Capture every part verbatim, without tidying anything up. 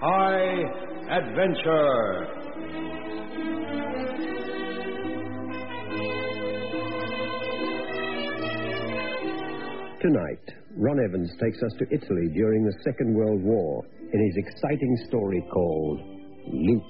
High Adventure. Tonight, Ron Evans takes us to Italy during the Second World War in his exciting story called Loot.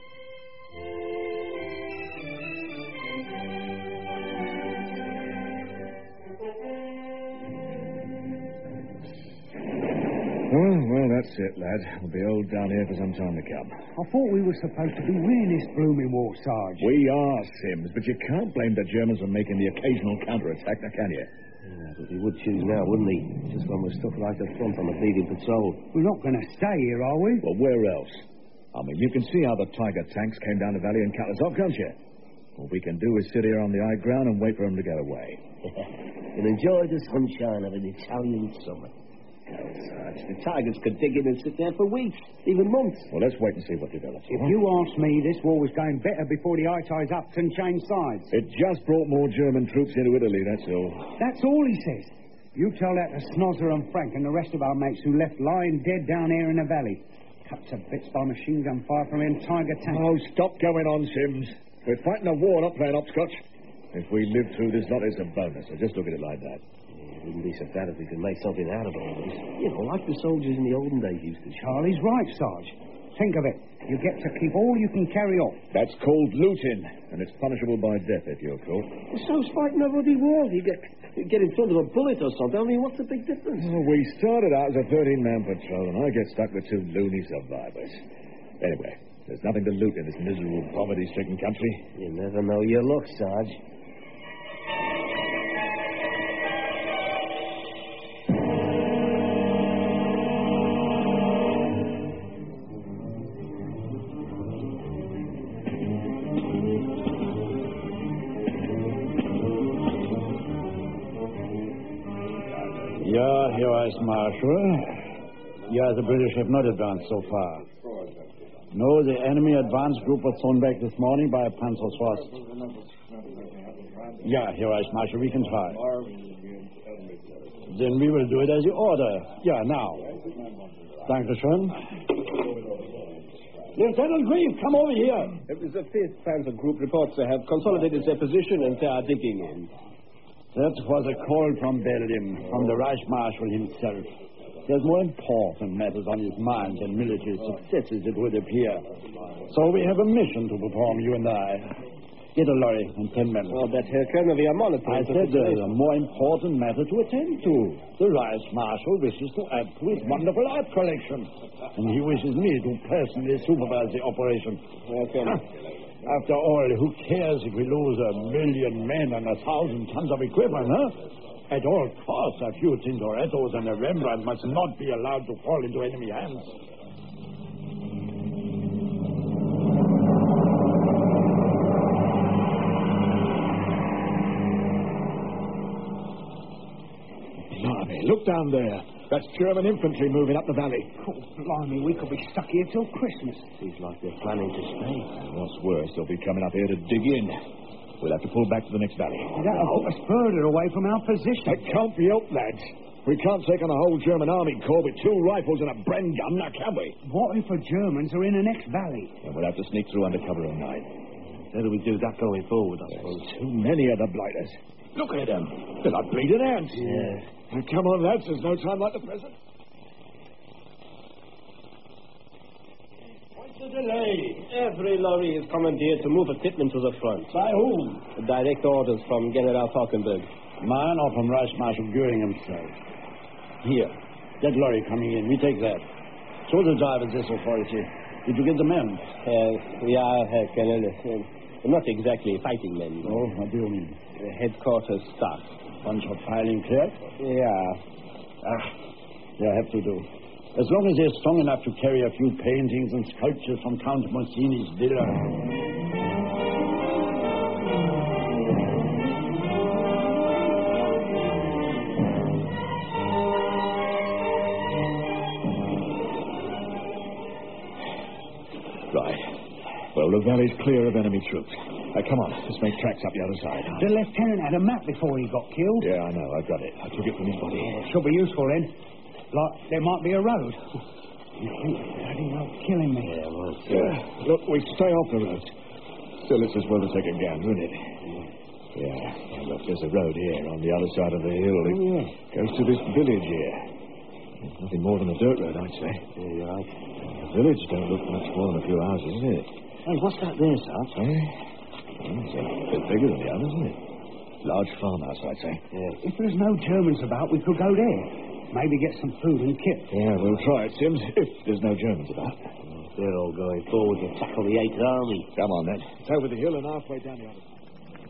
Oh, well, that's it, lad. We'll be old down here for some time to come. I thought we were supposed to be winning this blooming war, Sarge. We are, Sims, but you can't blame the Germans for making the occasional counterattack, now can you? Yeah, but he would choose now, wouldn't he? Just when we're stuck like the front on a bleeding patrol. We're not going to stay here, are we? Well, where else? I mean, you can see how the Tiger tanks came down the valley and cut us off, can't you? All we can do is sit here on the high ground and wait for them to get away. And enjoy the sunshine of an Italian summer. Oh, Sarge, the Tigers could dig in and sit there for weeks, even months. Well, let's wait and see what develops. If you ask me, this war was going better before the Italians upped and changed sides. It just brought more German troops into Italy, that's all. That's all he says. You tell that to Snozzer and Frank and the rest of our mates who left lying dead down here in the valley. Cut to bits by machine gun fire from them Tiger tanks. Oh, stop going on, Sims. We're fighting a war, not playing hopscotch. If we live through this lot, it's a bonus. So just look at it like that. It wouldn't be so bad if we could make something out of all this. You know, like the soldiers in the olden days used to. Charlie's right, Sarge. Think of it. You get to keep all you can carry off. That's called looting, and it's punishable by death if you're caught. Well, so's fighting a ruddy war. You get, you get in front of a bullet or something. I mean, what's the big difference? Oh, we started out as a thirteen-man patrol, and I get stuck with two loony survivors. Anyway, there's nothing to loot in this miserable, poverty-stricken country. You never know your luck, Sarge. Yeah, here is Marshal. Yeah, the British have not advanced so far. No, the enemy advance group was thrown back this morning by a Panzerfaust. Yeah, here is Marshal. We can try. Then we will do it as you order. Yeah, now. Dankeschön. Lieutenant Grieve, come over here. The fifth Panzer Group reports they have consolidated their position and they are digging in. That was a call from Berlin, from the Reich Marshal himself. There's more important matters on his mind than military successes, it would appear. So we have a mission to perform, you and I. Get a lorry and ten men. Oh, that Herr Colonel, we are monitoring. I said there's a more important matter to attend to. The Reich Marshal wishes to add to his wonderful art collection. And he wishes me to personally supervise the operation. Okay. After all, who cares if we lose a million men and a thousand tons of equipment, huh? At all costs, a few Tintorettos and a Rembrandt must not be allowed to fall into enemy hands. Blimey, look down there. That's German infantry moving up the valley. Oh, blimey, we could be stuck here till Christmas. Seems like they're planning to stay. And what's worse, they'll be coming up here to dig in. We'll have to pull back to the next valley. That'll put us further away from our position. That can't be helped, lads. We can't take on a whole German army corps with two rifles and a Bren gun, now can we? What if the Germans are in the next valley? And we'll have to sneak through under cover of night. How do we do that going forward, I suppose? Too many of the blighters. Look at them. They're like bleeding ants. Yeah. Now, come on, lads. There's no time like the present. What's the delay? Every lorry is commandeered to move equipment to the front. By whom? Direct orders from General Falkenberg. Mine or from Reich Marshal Goering himself? Here. That lorry coming in. We take that. So the driver this authority. Did you get the men? Uh, yeah, Herr Colonel. Uh, not exactly fighting men. Oh, what do you mean? Uh, headquarters staff. Bunch of filing clerk? Yeah. Ah, they have to do. As long as they're strong enough to carry a few paintings and sculptures from Count Monsini's villa. Right. Well, the valley's clear of enemy troops. Now, come on. Let's make tracks up the other side. The lieutenant had a map before he got killed. Yeah, I know. I've got it. I took it from his body. Should be useful then. Like, there might be a road. You think? you're killing me. Yeah, well, Yeah. Look, we stay off the road. Still, it's as well to take a gander, isn't it? Yeah. yeah. Look, there's a road here on the other side of the hill. It yeah. goes to this village here. It's nothing more than a dirt road, I'd say. Yeah, you're right. The village don't look much more than a few houses, isn't it? Hey, what's that there, Sarge? Eh? Well, it's a bit bigger than the others, isn't it? Large farmhouse, I'd say. Yeah. If there's no Germans about, we could go there. Maybe get some food and kit. Yeah, we'll try it, Sims, if there's no Germans about. They're all going forward to tackle the Eighth Army. Come on, then. It's over the hill and halfway down the other side.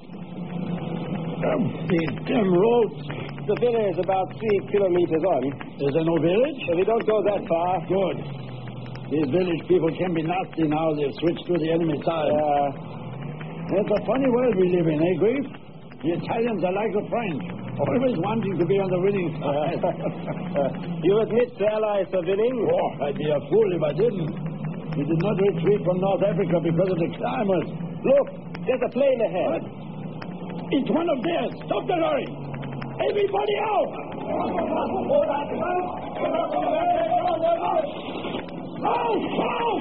Um, these damn roads. The village is about three kilometers on. Is there no village? So we don't go that far. Good. These village people can be nasty now. They've switched to the enemy side. Uh, It's a funny world we live in, eh, Grief? The Italians are like the French, always wanting to be on the winning side. you admit the Allies are winning? Oh, I'd be a fool if I didn't. We did not retreat from North Africa because of the climate. Look, there's a plane ahead. What? It's one of theirs. Stop the lorry. Everybody out! Out! Out!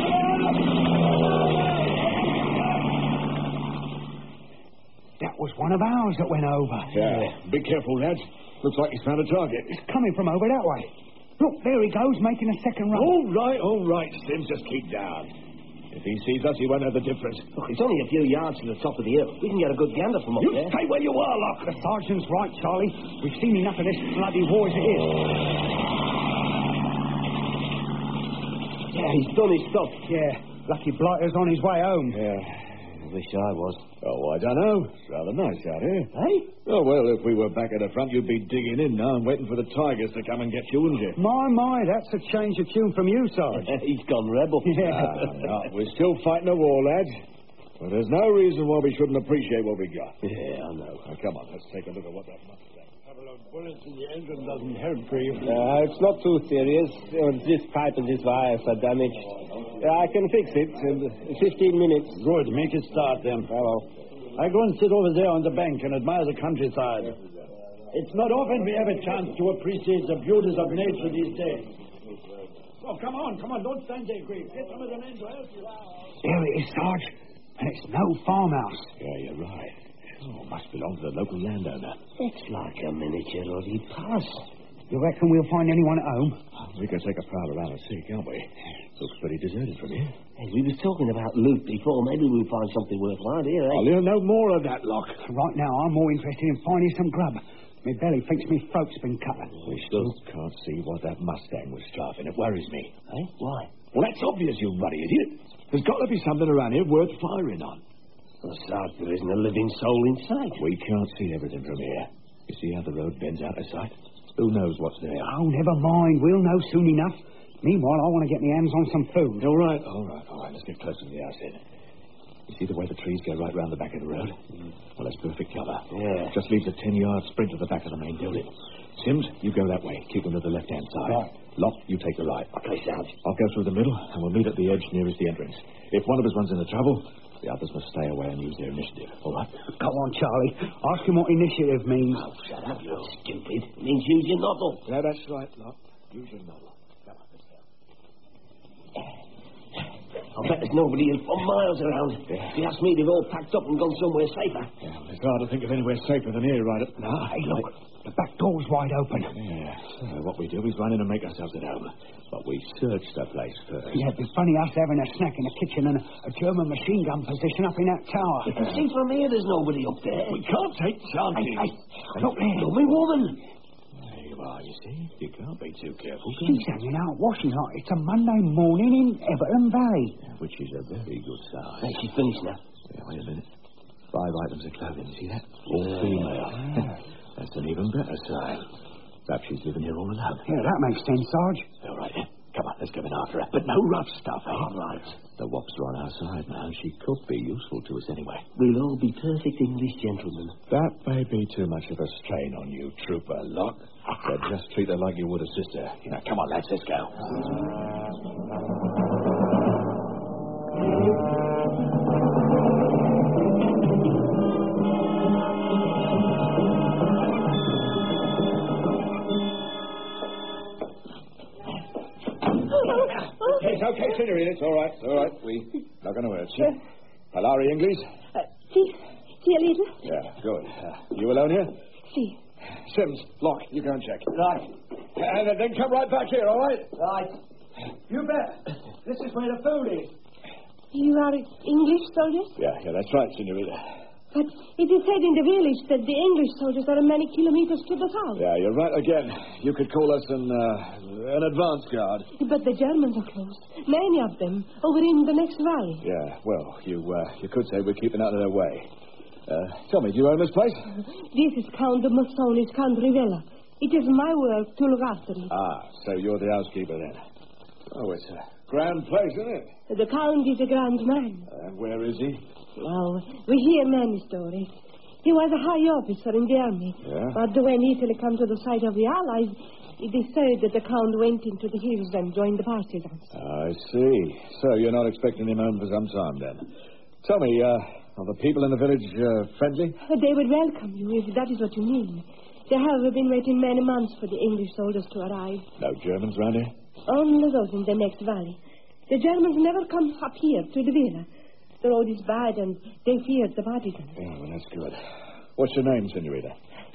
That was one of ours that went over. Yeah. Be careful, lads. Looks like he's found a target. It's coming from over that way. Look, there he goes, making a second run. All right, all right, Sims. Just keep down. If he sees us, he won't know the difference. Look, it's only a few yards to the top of the hill. We can get a good gander from up You there. stay where you are, Locke. The sergeant's right, Charlie. We've seen enough of this bloody war as it is. Yeah, he's done his stuff. Yeah, lucky Blighter's on his way home. Yeah. I wish I was. Oh, I don't know. It's rather nice out here. Hey? Oh, well, if we were back at the front, you'd be digging in now and waiting for the tigers to come and get you, wouldn't you? My, my, that's a change of tune from you, Sarge. He's gone rebel. Yeah. Ah, no, we're still fighting a war, lads. But there's no reason why we shouldn't appreciate what we got. Yeah, I know. Now, come on, let's take a look at what that must say. A couple of bullets in the engine doesn't help, Grief. Uh, it's not too serious. Uh, this pipe and this wires are damaged. Uh, I can fix it in fifteen minutes. Good, make it start then. Hello. I go and sit over there on the bank and admire the countryside. It's not often we have a chance to appreciate the beauties of nature these days. Oh, come on, come on, don't stand there, Grief. Get some of the men to help you. There it is, Sarge. And it's no farmhouse. Yeah, you're right. Oh, must belong to the local landowner. It's like a miniature Roddy Pass. You reckon we'll find anyone at home? We can take a prowl around and see, can't we? Looks pretty deserted from here. Hey, we was talking about loot before. Maybe we'll find something worthwhile here, eh? I'll hear no more of that, Locke. Right now, I'm more interested in finding some grub. My belly thinks me throat's been cut. We still can't see what that Mustang was starving. It worries me. Eh? Why? Well, that's obvious, you ruddy idiot. There's got to be something around here worth firing on. Well, Sarge, there isn't a living soul in sight. We can't see everything from here. You see how the road bends out of sight? Who knows what's there? Oh, never mind. We'll know soon enough. Meanwhile, I want to get my hands on some food. All right, all right, all right. Let's get close to the house then. You see the way the trees go right round the back of the road? Mm. Well, that's perfect cover. Yeah. Just leaves a ten-yard sprint to the back of the main building. Sims, you go that way. Keep them to the left-hand side. Right. Locke, you take the right. Okay, Sarge. I'll go through the middle, and we'll meet at the edge nearest the entrance. If one of us runs into trouble, the others must stay away and use their initiative. All right? Go on, Charlie. Ask him what initiative means. Oh, shut up, you stupid. It means use your nozzle. Yeah, that's right, Locke. Use your nozzle. Come on, let's go. I'll bet there's nobody in for miles around. If you ask me, they've all packed up and gone somewhere safer. Yeah, it's hard to think of anywhere safer than here right up now. Hey, look. The back door's wide open. Yeah, so what we do is run in and make ourselves at home. But we search the place first. Yeah, it'd be funny us having a snack in the kitchen and a, a German machine gun position up in that tower. You can see from here there's nobody up there. We can't take chances. Hey, hey, look there. Dummy woman. There you are, you see. You can't be too careful. can She's you? hanging out washing like it's a Monday morning in Everton Valley. Yeah, which is a very good sign. Hey, she's finished now. Yeah, wait a minute. Five items of clothing, see that? All female. That's an even better sign. Perhaps she's living here all alone. Yeah, that makes sense, Sarge. All right, then. Come on, let's go in after her. But no rough stuff, eh? All right. The wops are on our side now. She could be useful to us anyway. We'll all be perfect English gentlemen. That may be too much of a strain on you, Trooper Locke. So just treat her like you would a sister. Now, come on, lads, let's go. Take okay, Senorita. It's all right. It's all right. We not going to hurt you. Palari English? Uh, si. Si, a little. Yeah, good. Uh, you alone here? Si. Sims, Locke, you go and check. Right. And then come right back here, all right? Right. You bet. This is where the food is. You are English soldiers? Yeah, yeah, that's right, Senorita. But it is said in the village that the English soldiers are many kilometers to the south. Yeah, you're right again. You could call us an, uh, an advance guard. But the Germans are close. Many of them over in the next valley. Yeah, well, you uh, you could say we're keeping out of their way. Uh, tell me, do you own this place? This is Count de Massoni's country villa. It is my work to look after it. Ah, so you're the housekeeper then. Oh, it's a grand place, isn't it? The Count is a grand man. Uh, where is he? Oh, we hear many stories. He was a high officer in the army. Yeah? But when Italy came to the side of the Allies, it is said that the Count went into the hills and joined the partisans. I see. So you're not expecting him home for some time then. Tell me, uh... are the people in the village uh, friendly? They would welcome you, if that is what you mean. They have been waiting many months for the English soldiers to arrive. No Germans round here? Only those in the next valley. The Germans never come up here to the villa. The road is bad, and they feared the partisans. Yeah, well, that's good. What's your name, Senorita?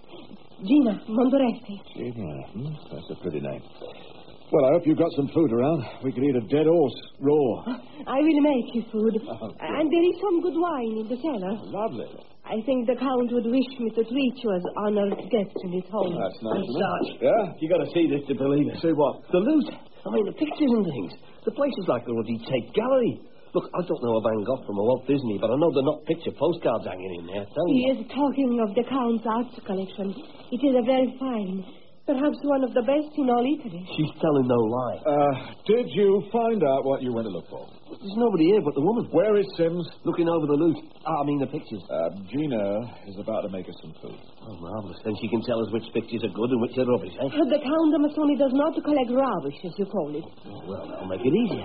Gina Mondoresti. Gina, hmm? That's a pretty name. Well, I hope you've got some food around. We could eat a dead horse, raw. I will make you food. Oh, and there is some good wine in the cellar. Lovely. I think the Count would wish me to treat you as honored guests in his home. That's nice. Sarge. Yeah? You got to see this to believe it. See what? The loot. I mean, the pictures and things. The place is like the Ruddy Tate Gallery. Look, I don't know a Van Gogh from a Walt Disney, but I know they're not picture postcards hanging in there. Tell He you. is talking of the Count's art collection. It is a very fine, perhaps one of the best in all Italy. She's telling no lie. Uh, did you find out what you went to look for? There's nobody here but the woman. Where is Sims? Looking over the loot. I mean, the pictures. Uh, Gina is about to make us some food. Oh, marvellous. Then she can tell us which pictures are good and which are rubbish, eh? The Count de Massoni does not collect rubbish, as you call it. Oh, well, that'll make it easier.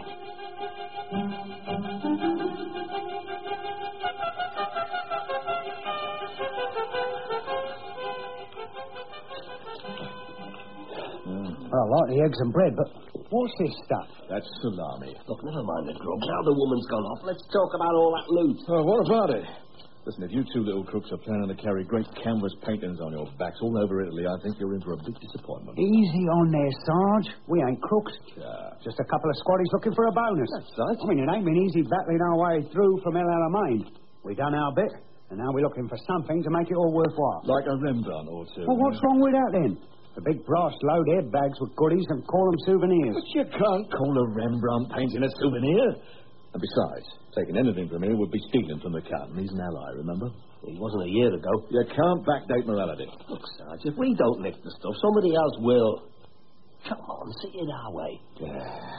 I like the eggs and bread, but what's this stuff? That's salami. Look, never mind the grub. Now the woman's gone off. Let's talk about all that loot. Oh, what about it? Listen, if you two little crooks are planning to carry great canvas paintings on your backs all over Italy, I think you're in for a big disappointment. Easy on there, Sarge. We ain't crooks. Yeah. Just a couple of squaddies looking for a bonus. That's right. I mean, it ain't been easy battling our way through from El Alamein. We done our bit, and now we're looking for something to make it all worthwhile. Like a Rembrandt or two. Well, what's wrong with that, then? The big brass load head bags with goodies and call them souvenirs. But you can't call a Rembrandt painting a souvenir. And besides, taking anything from here would be stealing from the Count. He's an ally, remember? He wasn't a year ago. You can't backdate morality. Look, Sarge, if we don't lift the stuff, somebody else will. Come on, see it our way. Yeah.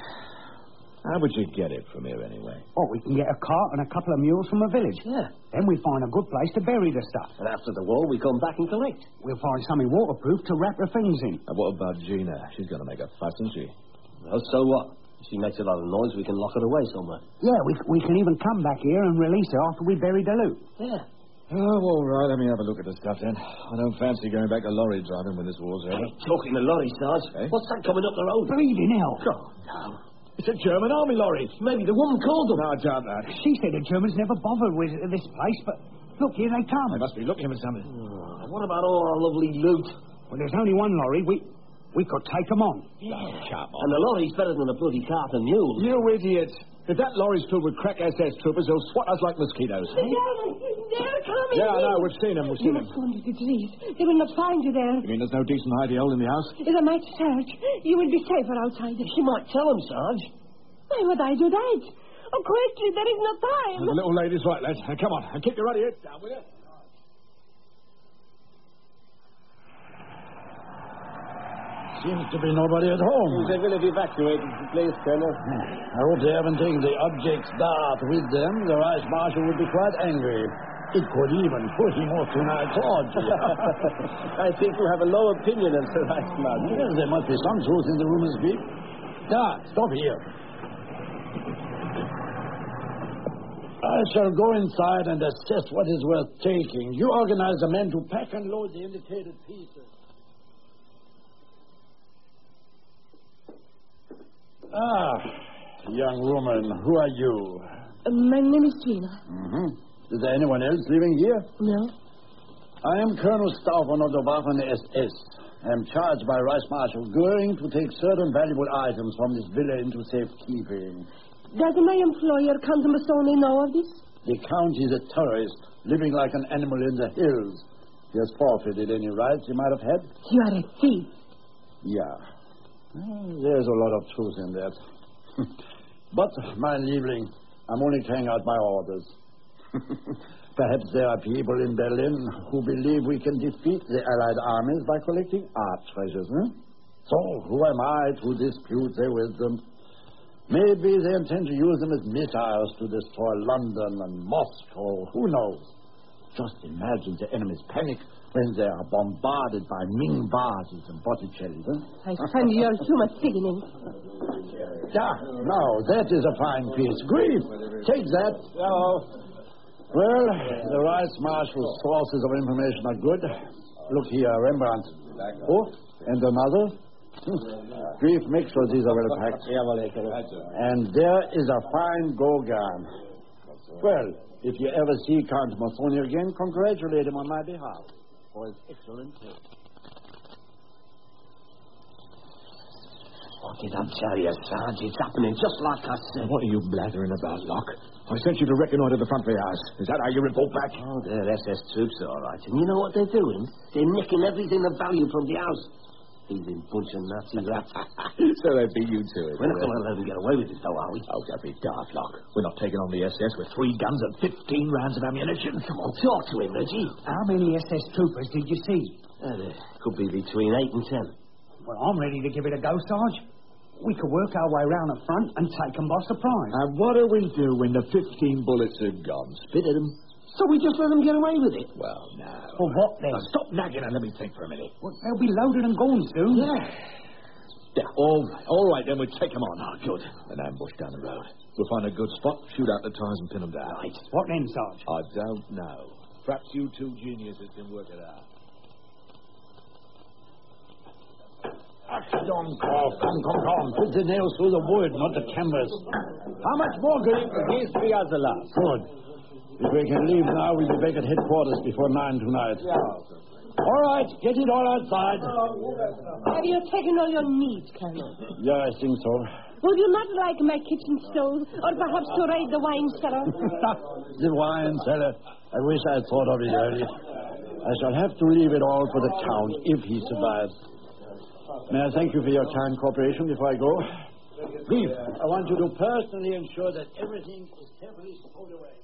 How would you get it from here, anyway? Oh, we can get a cart and a couple of mules from a village. Yeah. Then we find a good place to bury the stuff. And after the war, we come back and collect. We'll find something waterproof to wrap the things in. And what about Gina? She's going to make a fuss, isn't she? Well, so what? If she makes a lot of noise, we can lock it away somewhere. Yeah, we, we can even come back here and release her after we bury the loot. Yeah. Oh, all right. Let me have a look at the stuff, then. I don't fancy going back to lorry driving when this war's over. Talking to lorry, Sarge. Eh? What's that coming up the road? Bleeding hell. Oh, no. It's a German army lorry. Maybe the woman called them. No, I doubt that. She said the Germans never bothered with this place, but look, here they come. They must be looking for something. Oh, what about all our lovely loot? Well, there's only one lorry. We we could take them on. Oh, come on. And the lorry's better than a bloody cart and mule. You idiot. If that lorry's filled with crack S S troopers, they'll swat us like mosquitoes. The Germans, they're coming. Yeah, I know. We've seen them. We've You seen must them. go under the trees. They will not find you there. You mean there's no decent hidey hole in the house? They might search. You will be safer outside. She might tell them, Sarge. Why would I do that? Oh, quickly, there is no time. The little lady's right, lads. Now, come on. And keep your ruddy heads down, will you? Seems to be nobody at home. They will have evacuated the place, Colonel. I hope they haven't taken the objects bath with them. The Vice Marshal would be quite angry. It could even put him off tonight, thought. I think you have a low opinion of Sir Vice Marshal. Yes, there must be some truth in the rumors, Pete. Ah, stop here. I shall go inside and assess what is worth taking. You organize the men to pack and load the indicated pieces. Ah, young woman, who are you? Uh, my name is Trina. Mm-hmm. Is there anyone else living here? No. I am Colonel Stauffer of the Waffen S S. I am charged by Vice Marshal Goering to take certain valuable items from this villa into safekeeping. Does my employer, Count Masoni, know of this? The Count is a terrorist, living like an animal in the hills. He has forfeited any rights he might have had. You are a thief. Yeah. Well, there's a lot of truth in that. But, my Liebling, I'm only carrying out my orders. Perhaps there are people in Berlin who believe we can defeat the Allied armies by collecting art treasures, huh? So, who am I to dispute their wisdom? Maybe they intend to use them as missiles to destroy London and Moscow. Who knows? Just imagine the enemy's panic when they are bombarded by Ming vases and Botticelli, huh? I find your humor sickening. Yeah, now, that is a fine piece. Grief, take that. Hello. Well, the Vice Marshal's sources of information are good. Look here, Rembrandt. Oh, and another. Grief, make sure these are well packed. And there is a fine Gauguin. Well, if you ever see Count Masoni again, congratulate him on my behalf for his excellent taste. What did I tell you, Sarge? It's happening just like I said. What are you blathering about, Locke? I sent you to reconnoiter the front of the house. Is that how you report back? Oh, they're S S troops, all right. And you know what they're doing? They're nicking everything of value from the house. Thieving bunch of Nazi rats. So they beat you to it. We're not going to let them get away with it, though, are we? Oh, don't be daft, Locke. We're not taking on the S S with three guns and fifteen rounds of ammunition. Come on, talk to him, Reggie. How many S S troopers did you see? Uh, there could be between eight and ten. Well, I'm ready to give it a go, Sarge. We could work our way round the front and take them by surprise. And what do we do when the fifteen bullets are gone? Spit at them? So we just let them get away with it? Well, no. Well, what then? Now, stop nagging and let me think for a minute. Well, they'll be loaded and gone soon. Yeah. Yeah, all right. All right, then we'll take them on. Oh, good. An ambush down the road. We'll find a good spot, shoot out the tires and pin them down. Right. What then, Sarge? I don't know. Perhaps you two geniuses can work it out. Don't cough. Come, come, come. Put the nails through the wood, not the canvas. How much more, Grief? These three are the last. Good. If we can leave now, we'll be back at headquarters before nine tonight. Yeah. All right, get it all outside. Have you taken all your needs, Colonel? Yeah, I think so. Would you not like my kitchen stove, or perhaps to raid the wine cellar? The wine cellar. I wish I had thought of it earlier. I shall have to leave it all for the Count, if he survives. May I thank you for your kind cooperation before I go? Grief, I want you to personally ensure that everything is carefully stowed away.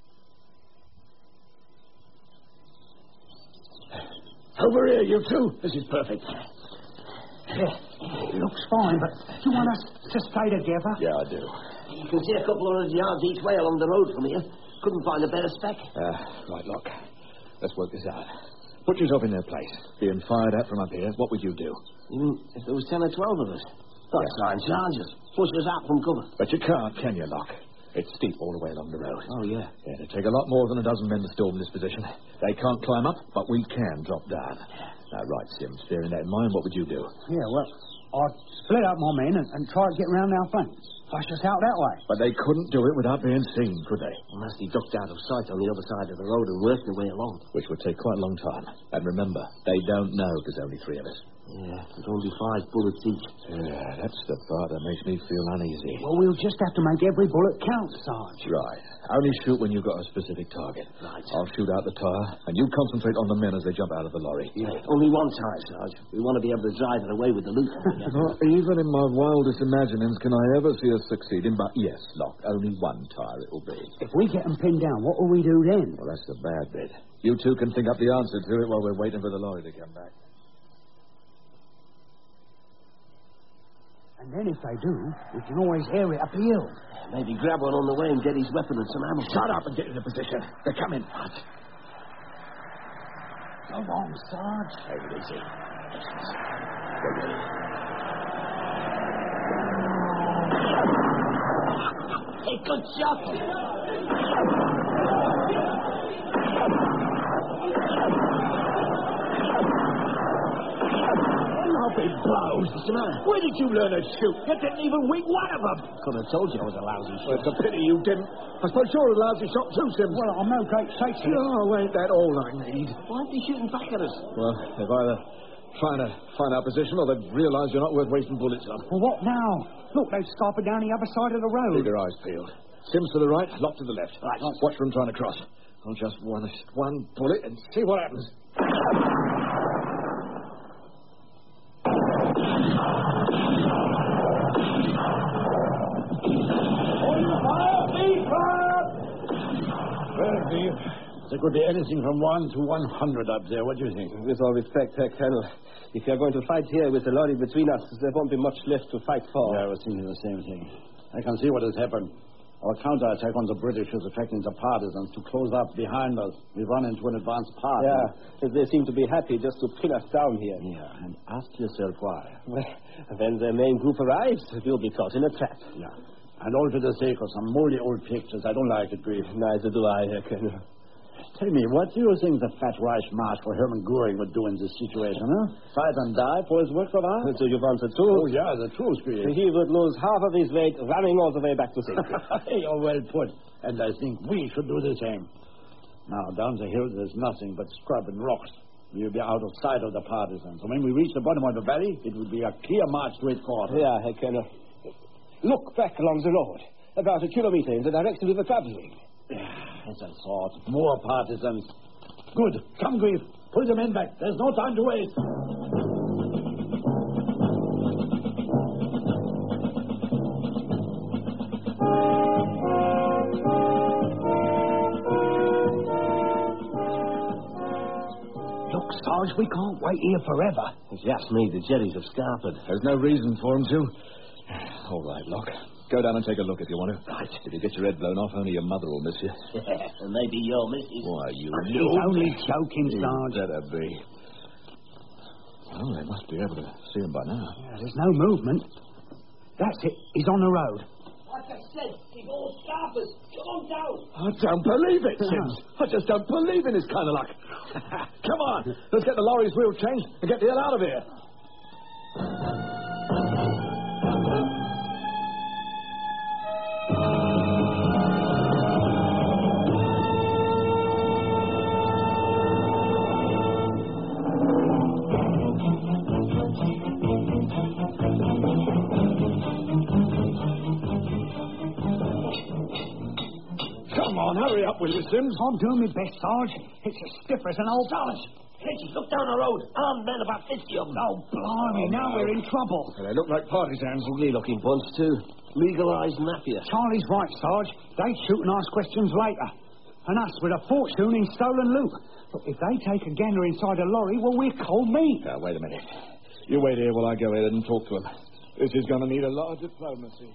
Over here, you two. This is perfect. Yeah, it looks fine, but do you want us to stay together? Yeah, I do. You can see a couple of hundred yards each way along the road from here. Couldn't find a better spec. Uh, right, look. Let's work this out. Put yourself in their place. Being fired at from up here, what would you do? Even if there was ten or twelve of us. That's nine charges. Push us out from cover. But you can't, can you, Locke? It's steep all the way along the road. Oh, yeah. Yeah, it'd take a lot more than a dozen men to storm this position. They can't climb up, but we can drop down. Now, right, Sims, bearing that in mind, what would you do? Yeah, well, I'd split up my men and, and try to get round our flank. Flush us out that way. But they couldn't do it without being seen, could they? Unless they ducked out of sight on the other side of the road and worked their way along. Which would take quite a long time. And remember, they don't know there's only three of us. Yeah, there's only five bullets each. Yeah, that's the part that makes me feel uneasy. Well, we'll just have to make every bullet count, Sarge. Right. Only shoot when you've got a specific target. Right. I'll shoot out the tire, and you concentrate on the men as they jump out of the lorry. Yeah, only one tire, Sarge. We want to be able to drive it away with the loot. Not even in my wildest imaginings can I ever see us succeeding, but yes, Locke, only one tire it will be. If we get them pinned down, what will we do then? Well, that's the bad bit. You two can think up the answer to it while we're waiting for the lorry to come back. And then if they do, we can always air it up the hill. Maybe grab one on the way and get his weapon and some ammo. Shut up and get into position. They're coming. Go on, Sarge. Take it easy. Hey, good shot. Now, Big blows. What's the matter? Where did you learn to shoot? You didn't even wing one of them. Could have told you I was a lousy Well, shot. it's a pity you didn't. I suppose you're a lousy shot too, Sims. Well, I'm no great shakespeare. Oh, ain't that all I need? Why aren't they shooting back at us? Well, they've either trying to find our position or they've realised you're not worth wasting bullets on. Well, what now? Look, they've scarpered down the other side of the road. Keep your eyes peeled. Sims to the right, Locke to the left. Right. Watch for him trying to cross. I'll just one, one bullet and see what happens. Well, Steve, there could be anything from one to one hundred up there. What do you think? With all respect, Herr Colonel, if you're going to fight here with the lorry between us, there won't be much left to fight for. Yeah, I was thinking the same thing. I can see what has happened. Our counterattack on the British is attracting the partisans to close up behind us. We run into an advanced path. Yeah, they seem to be happy just to pin us down here. Yeah, and ask yourself why. Well, when the main group arrives, we'll be caught in a trap. Yeah. And all for the sake of some moldy old pictures. I don't like it, Grief. Neither do I, Herr Colonel. Tell me, what do you think the fat Reich Marshal Hermann Goering would do in this situation, huh? Fight and die for his work of art? So you want the Oh, truth? yeah, the truth, Grief. He would lose half of his weight running all the way back to safety. You're well put. And I think we should do the same. Now, down the hill, there's nothing but scrub and rocks. We'll be out of sight of the partisans. So when we reach the bottom of the valley, it will be a clear march to its quarters. Yeah, Herr Colonel. Look back along the road, about a kilometer in the direction we were traveling. As I thought, more partisans. Good. Come, Grief. Pull the men back. There's no time to waste. Look, Sarge, we can't wait here forever. If you ask me, the jetties have scarpered. There's no reason for him to. All right, Locke. Go down and take a look if you want to. Right. If you get your head blown off, only your mother will miss you. And maybe your missus. Why, you He's know. only joking, Sarge. Better be. Oh, they must be able to see him by now. Yeah, there's no movement. That's it. He's on the road. Like I said, they've all scarpers. Come on down. I don't believe it, Sims. I just don't believe in this kind of luck. Come on. Let's get the lorry's wheel changed and get the hell out of here. Come on, hurry up, will you, Sims? I'm doing my best, Sarge. It's as stiff as an old dollar. Reggie, look down the road. Armed men, about fifty of them. Oh, blimey, now we're in trouble. Well, they look like partisans. Ugly-looking bunch, too. Legalised mafia. Charlie's right, Sarge. They'd shoot and ask questions later. And us with a fortune in stolen loot. But if they take a gander inside a lorry, well, we're cold meat. Now, wait a minute. You wait here while I go ahead and talk to him. This is going to need a lot of diplomacy.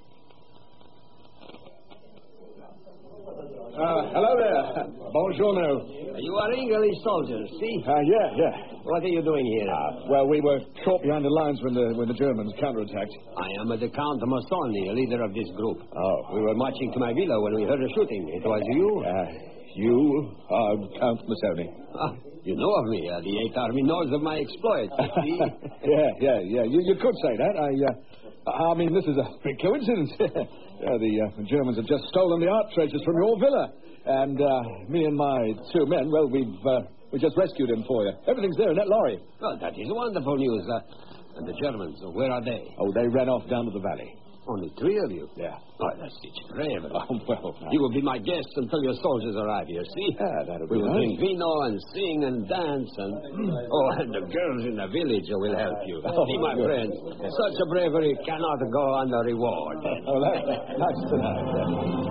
Uh, hello there. Bonjour. You are English soldiers, see? Uh, yeah, yeah. What are you doing here? Uh, well, we were caught behind the lines when the when the Germans counterattacked. I am the Count Massoni, leader of this group. Oh. We were marching to my villa when we heard a shooting. It was you? Uh, you are Count Massoni. Ah, you know of me. Uh, the Eighth Army knows of my exploits. See? yeah, yeah, yeah. You, you could say that. I, uh, I mean, this is a big coincidence. yeah, the, uh, the Germans have just stolen the art treasures from your villa. And uh, me and my two men, well, we've uh, we just rescued him for you. Everything's there in that lorry. Well, that is wonderful news. Uh, and the Germans, uh, where are they? Oh, they ran off down to the valley. Only three of you? Yeah. Oh, that's such bravery. Oh, well. Uh, you will be my guests until your soldiers arrive here, see? Yeah, that'll we be will nice. drink vino and sing and dance and... oh, and the girls in the village will help you. Oh, see, my good. friends, such a bravery cannot go unrewarded. Oh, that, that's tonight.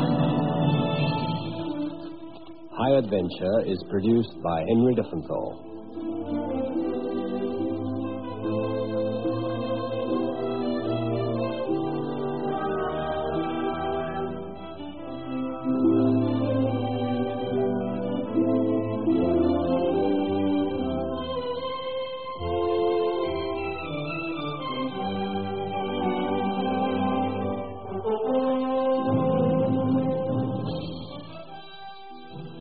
High Adventure is produced by Henry Diffenthal.